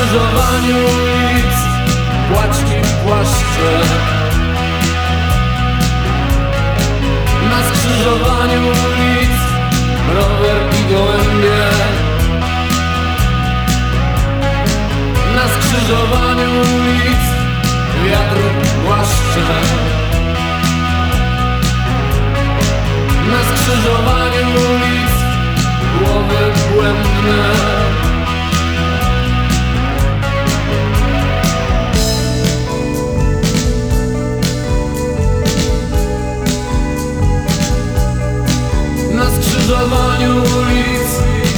skrzyżowaniu ulic płaczki płaszcze. Na skrzyżowaniu ulic rower i gołębie. Na skrzyżowaniu ulic wiatr płaszcze. Na skrzyżowaniu ulic głowy błędne. Na skrzyżowaniu ulic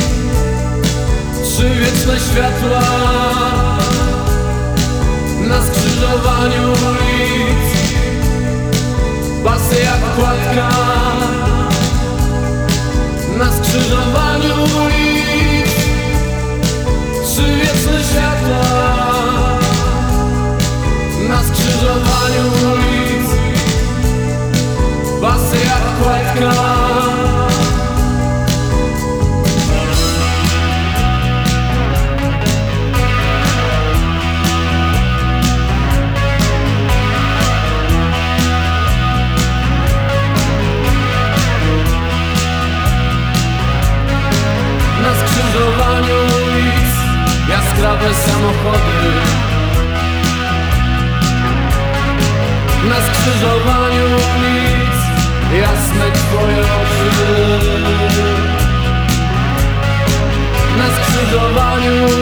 trzy wieczne światła. Na skrzyżowaniu ulic pasy jak kładka. Na skrzyżowaniu ulic trzy wieczne światła. Na skrzyżowaniu ulic pasy jak kładka. Na skrzyżowaniu ulic jaskrawe samochody. Na skrzyżowaniu ulic jasne twoje oczy. Na skrzyżowaniu